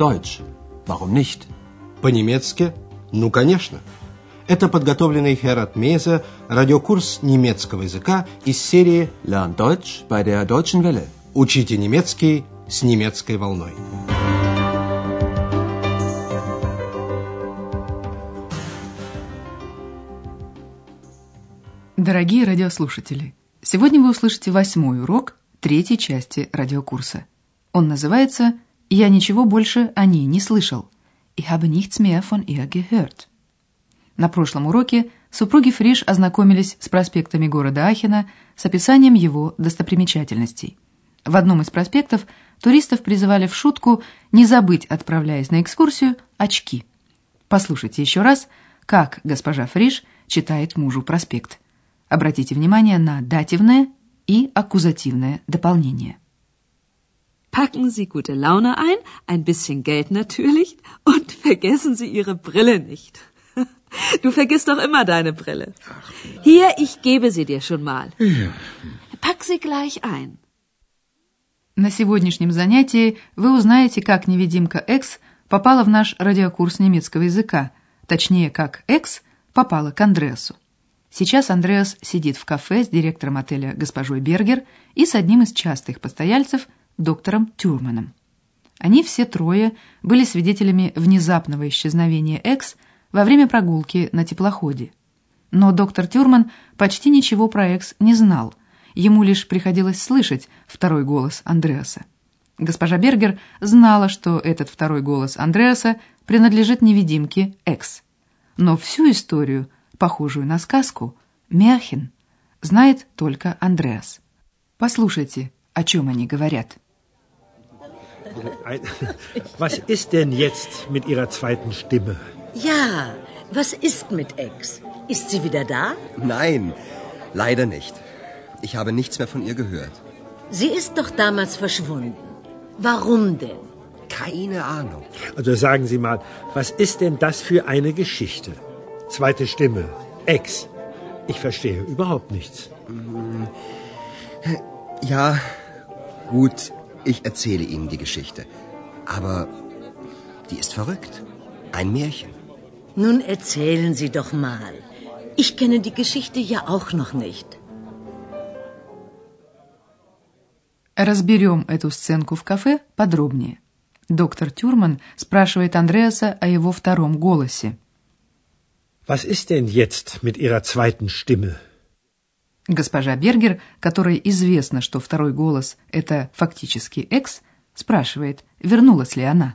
Deutsch. Warum nicht? По-немецки? Ну, конечно. Это подготовленный Херат Мейзе радиокурс немецкого языка из серии Lern Deutsch bei der Deutschen Welle. «Учите немецкий с немецкой волной». Дорогие радиослушатели, сегодня вы услышите 8-й урок 3-й части радиокурса. Он называется «Я ничего больше о ней не слышал». Ich habe nichts mehr von ihr gehört. На прошлом уроке супруги Фриш ознакомились с проспектами города Ахена с описанием его достопримечательностей. В одном из проспектов туристов призывали в шутку не забыть, отправляясь на экскурсию, очки. Послушайте еще раз, как госпожа Фриш читает мужу проспект. Обратите внимание на дативное и аккузативное дополнение. Packen Sie gute Laune ein bisschen Geld natürlich und vergessen Sie Ihre Brille nicht. Du vergisst doch immer deine Brille. Hier, ich gebe sie dir schon mal. Pack sie gleich ein. На сегодняшнем занятии вы узнаете, как невидимка Экс попала в наш радиокурс немецкого языка, точнее, как Экс попала к Андреасу. Сейчас Андреас сидит в кафе с директором отеля госпожой Бергер и с одним из частых постояльцев, доктором Тюрманом. Они все трое были свидетелями внезапного исчезновения Экс во время прогулки на теплоходе. Но доктор Тюрман почти ничего про Экс не знал, ему лишь приходилось слышать второй голос Андреаса. Госпожа Бергер знала, что этот второй голос Андреаса принадлежит невидимке Экс. Но всю историю, похожую на сказку, Märchen, знает только Андреас. Послушайте, о чем они говорят. Was ist denn jetzt mit Ihrer zweiten Stimme? Ja, was ist mit Ex? Ist sie wieder da? Nein, leider nicht. Ich habe nichts mehr von ihr gehört. Sie ist doch damals verschwunden. Warum denn? Keine Ahnung. Also sagen Sie mal, was ist denn das für eine Geschichte? Zweite Stimme, Ex. Ich verstehe überhaupt nichts. Ja, gut, ich erzähle Ihnen die Geschichte. Aber die ist verrückt. Ein Märchen. Nun erzählen Sie doch mal. Ich kenne die Geschichte ja auch noch nicht. Разберем эту сценку в кафе подробнее. Доктор Тюрман спрашивает Андреаса о его втором голосе. Was ist denn jetzt mit Ihrer zweiten Stimme? Госпожа Бергер, которой известно, что второй голос – это фактически Экс, спрашивает, вернулась ли она.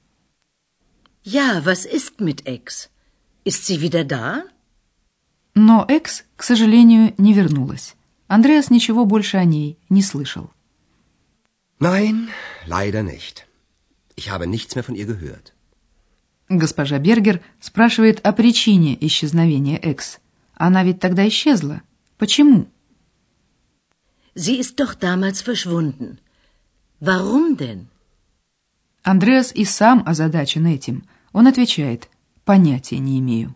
Ja, was ist mit Ex? Ist sie wieder da? Но Экс, к сожалению, не вернулась. Андреас ничего больше о ней не слышал. Nein, leider nicht. Ich habe nichts mehr von ihr gehört. Госпожа Бергер спрашивает о причине исчезновения Экс. Она ведь тогда исчезла. Почему? Sie ist doch damals verschwunden. Warum denn? Андреас и сам озадачен этим. Он отвечает, понятия не имею.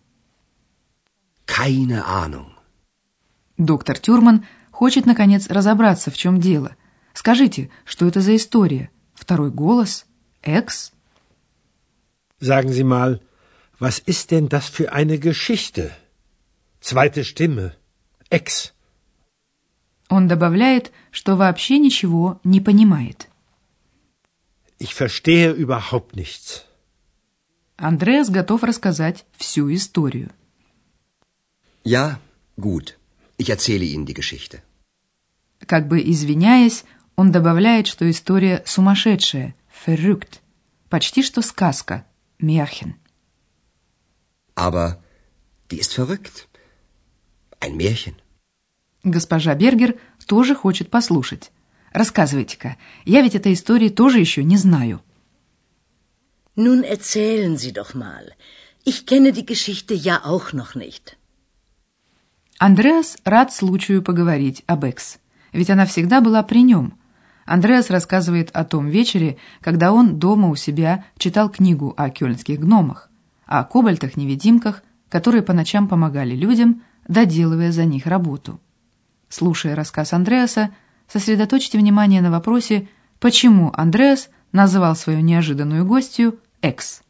Keine Ahnung. Доктор Тюрман хочет, наконец, разобраться, в чем дело. Скажите, что это за история? Второй голос? Экс? Sagen Sie mal, was ist denn das für eine Geschichte? Zweite Stimme, Ex. Он добавляет, что вообще ничего не понимает. Ich verstehe überhaupt nichts. Андреас готов рассказать всю историю. Ja, gut. Ich erzähle Ihnen die Geschichte. Как бы извиняясь, он добавляет, что история сумасшедшая, verrückt, почти что сказка, Märchen. Aber die ist verrückt. Ein Märchen. Госпожа Бергер тоже хочет послушать. Рассказывайте-ка, я ведь этой истории тоже еще не знаю. Nun erzählen Sie doch mal. Ich kenne die Geschichte ja auch noch nicht. Андреас рад случаю поговорить об Экс, ведь она всегда была при нем. Андреас рассказывает о том вечере, когда он дома у себя читал книгу о кёльнских гномах, о кобальтах-невидимках, которые по ночам помогали людям, доделывая за них работу. Слушая рассказ Андреаса, сосредоточьте внимание на вопросе, почему Андреас назвал свою неожиданную гостью Экс.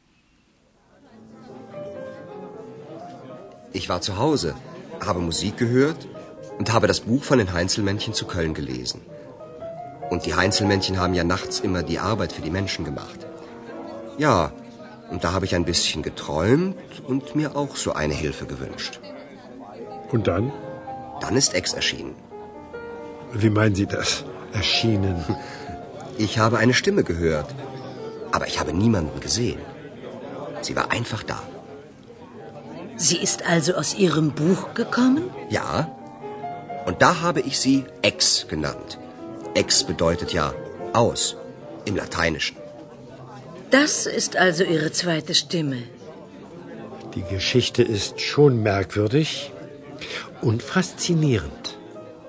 Ich war zu Hause, habe Musik gehört und habe das Buch von den Heinzelmännchen zu Köln gelesen. Und die Heinzelmännchen haben ja nachts immer die Arbeit für die Menschen gemacht. Ja, und da habe ich ein bisschen geträumt und mir auch so eine Hilfe gewünscht. Und dann? Dann ist Ex erschienen. Wie meinen Sie das? Erschienen? Ich habe eine Stimme gehört, aber ich habe niemanden gesehen. Sie war einfach da. Sie ist also aus Ihrem Buch gekommen? Ja, und da habe ich sie Ex genannt. Ex bedeutet ja aus im Lateinischen. Das ist also Ihre zweite Stimme. Die Geschichte ist schon merkwürdig und faszinierend.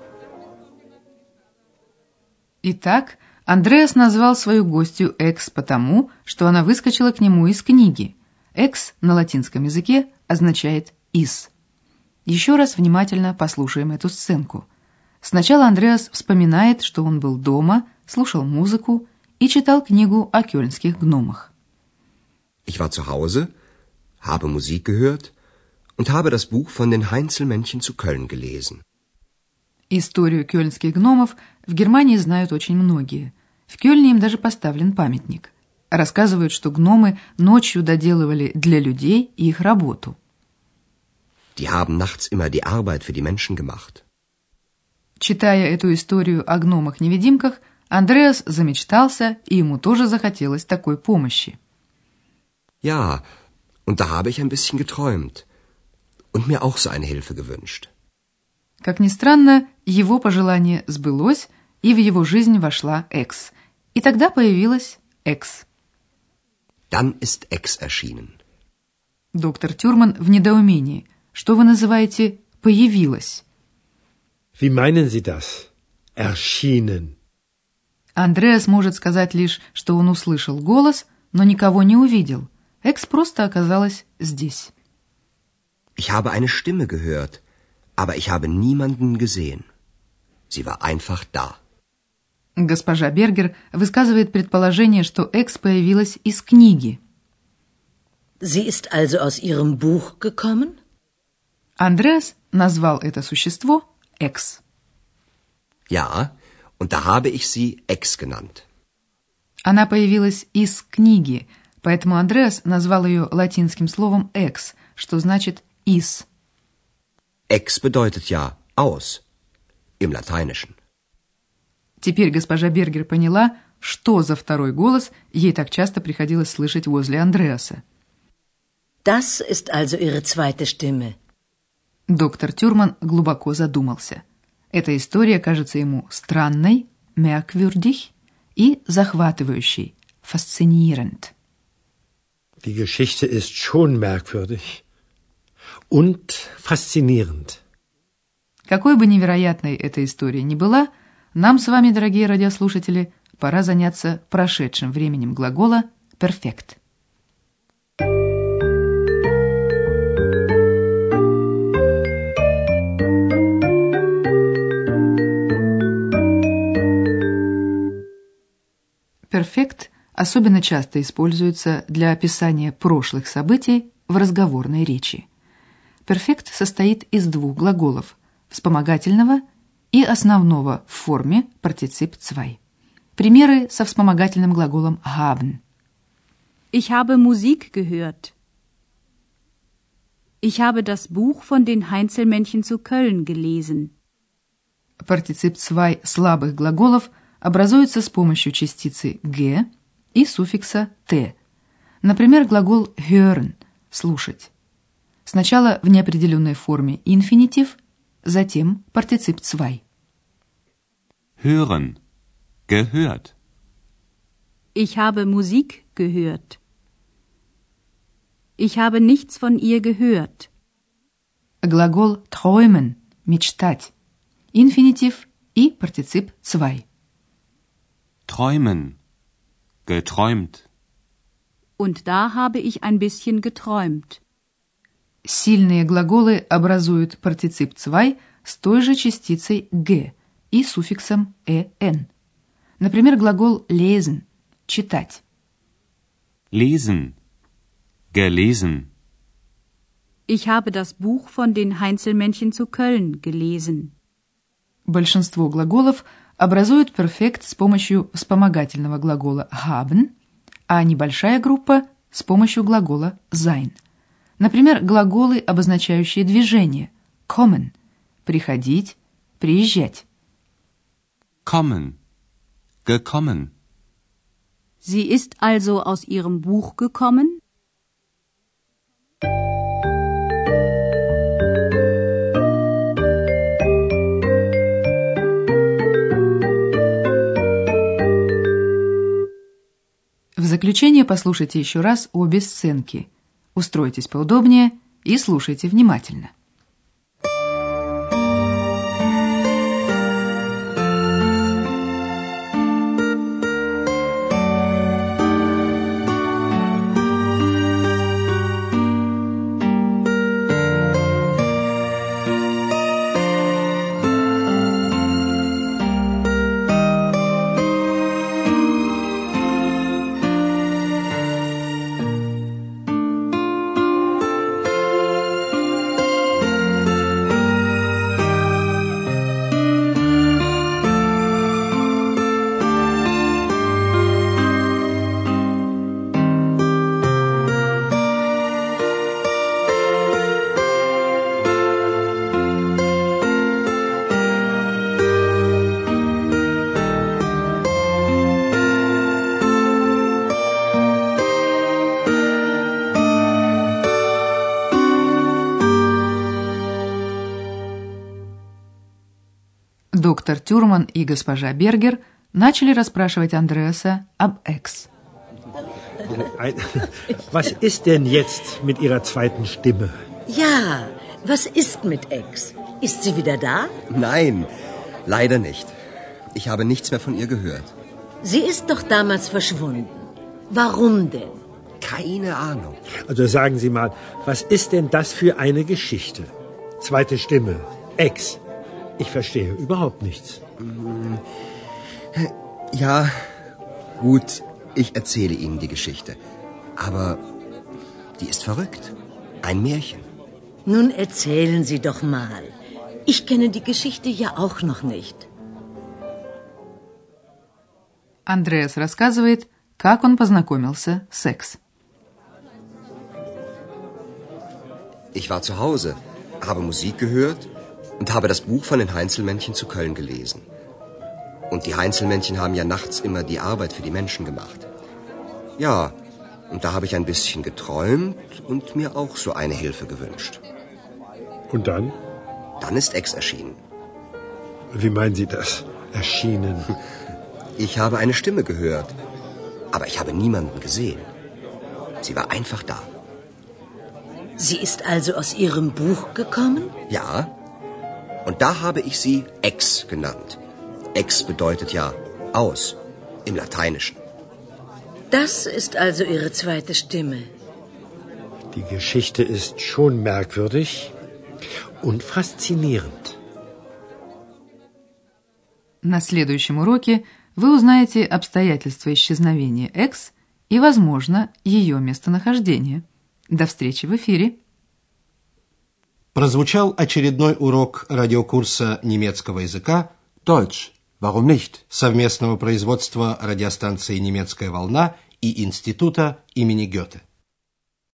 Итак, Андреас назвал свою гостью Экс потому, что она выскочила к нему из книги. Экс на латинском языке означает «из». Еще раз внимательно послушаем эту сценку. Сначала Андреас вспоминает, что он был дома, слушал музыку и читал книгу о кёльнских гномах. Ich war zu Hause, habe Musik gehört und habe das Buch von den Heinzelmännchen zu Köln gelesen. Историю кёльнских гномов в Германии знают очень многие. В Кёльне им даже поставлен памятник. Рассказывают, что гномы ночью доделывали для людей их работу. Die haben nachts immer die Arbeit für die Menschen gemacht. Читая эту историю о гномах-невидимках, Андреас замечтался, и ему тоже захотелось такой помощи. Ja, und da habe ich ein bisschen geträumt und mir auch so eine Hilfe gewünscht. Как ни странно, его пожелание сбылось, и в его жизнь вошла Экс. И тогда появилась Экс. Dann ist Ex erschienen. Доктор Тюрман в недоумении. Что вы называете «появилась»? Wie meinen Sie das? Erschienen. Андреас может сказать лишь, что он услышал голос, но никого не увидел. Экс просто оказалась здесь. Ich habe eine Stimme gehört, aber ich habe niemanden gesehen. Sie war einfach da. Госпожа Бергер высказывает предположение, что Экс появилась из книги. Sie ist also aus Ihrem Buch gekommen? Андреас назвал это существо Экс. Ja, und da habe ich sie Ex genannt. Она появилась из книги, поэтому Андреас назвал ее латинским словом «экс», что значит «из». Ex bedeutet ja aus im Lateinischen. Теперь госпожа Бергер поняла, что за второй голос ей так часто приходилось слышать возле Андреаса. Das ist also Ihre zweite Stimme. Доктор Тюрман глубоко задумался. Эта история кажется ему странной, merkwürdig и захватывающей, faszinierend. Die Geschichte ist schon merkwürdig und faszinierend. Какой бы невероятной эта история ни была, нам с вами, дорогие радиослушатели, пора заняться прошедшим временем глагола «perfect». Perfect особенно часто используется для описания прошлых событий в разговорной речи. Perfect состоит из двух глаголов – вспомогательного и основного в форме партицип zwei. Примеры со вспомогательным глаголом haben. Ich habe Musik gehört. Ich habe das Buch von den Heinzelmännchen zu Köln gelesen. Партицип zwei слабых глаголов образуется с помощью частицы «г» и суффикса «т». Например, глагол hören – «слушать». Сначала в неопределенной форме инфинитив, затем партицип zwei. Hören. Gehört. Ich habe Musik gehört. Ich habe nichts von ihr gehört. Глагол träumen – «мечтать». Инфинитив и партицип zwei. Träumen. Geträumt. Und da habe ich ein bisschen geträumt. Сильные глаголы образуют партицип zwei с той же частицей «г» и суффиксом «en». Например, глагол lesen читать. Lesen. Gelesen. Ich habe das Buch von den Heinzelmännchen zu Köln gelesen. Большинство глаголов образуют перфект с помощью вспомогательного глагола haben, а небольшая группа с помощью глагола sein. Например, глаголы, обозначающие движение. Kommen – приходить, приезжать. Kommen. Gekommen. Sie ist also aus ihrem Buch gekommen? В заключение послушайте еще раз обе сценки. Устройтесь поудобнее и слушайте внимательно. Доктор Тюрман и госпожа Бергер начали расспрашивать Андреаса об Экс. Was ist denn jetzt mit Ihrer zweiten Stimme? Ja, was ist mit Ex? Ist sie wieder da? Nein, leider nicht. Ich habe nichts mehr von ihr gehört. Sie ist doch damals verschwunden. Warum denn? Keine Ahnung. Also sagen Sie mal, was ist denn das für eine Geschichte? Zweite Stimme, Ex. Ich verstehe überhaupt nichts. Ja, gut, ich erzähle Ihnen die Geschichte. Aber die ist verrückt. Ein Märchen. Nun erzählen Sie doch mal. Ich kenne die Geschichte ja auch noch nicht. Андреас рассказывает, как он познакомился с Экс. Ich war zu Hause, habe Musik gehört und habe das Buch von den Heinzelmännchen zu Köln gelesen. Und die Heinzelmännchen haben ja nachts immer die Arbeit für die Menschen gemacht. Ja, und da habe ich ein bisschen geträumt und mir auch so eine Hilfe gewünscht. Und dann? Dann ist Ex erschienen. Wie meinen Sie das? Erschienen? Ich habe eine Stimme gehört, aber ich habe niemanden gesehen. Sie war einfach da. Sie ist also aus Ihrem Buch gekommen? Ja, und da habe ich sie Ex genannt. Ex bedeutet ja aus im Lateinischen. Das ist also Ihre zweite Stimme. Die Geschichte ist schon merkwürdig und faszinierend. На следующем уроке вы узнаете обстоятельства исчезновения Экс и, возможно, ее местонахождение. До встречи в эфире. Прозвучал очередной урок радиокурса немецкого языка Deutsch. Warum nicht? совместного производства радиостанции «Немецкая волна» и Института имени Гёте.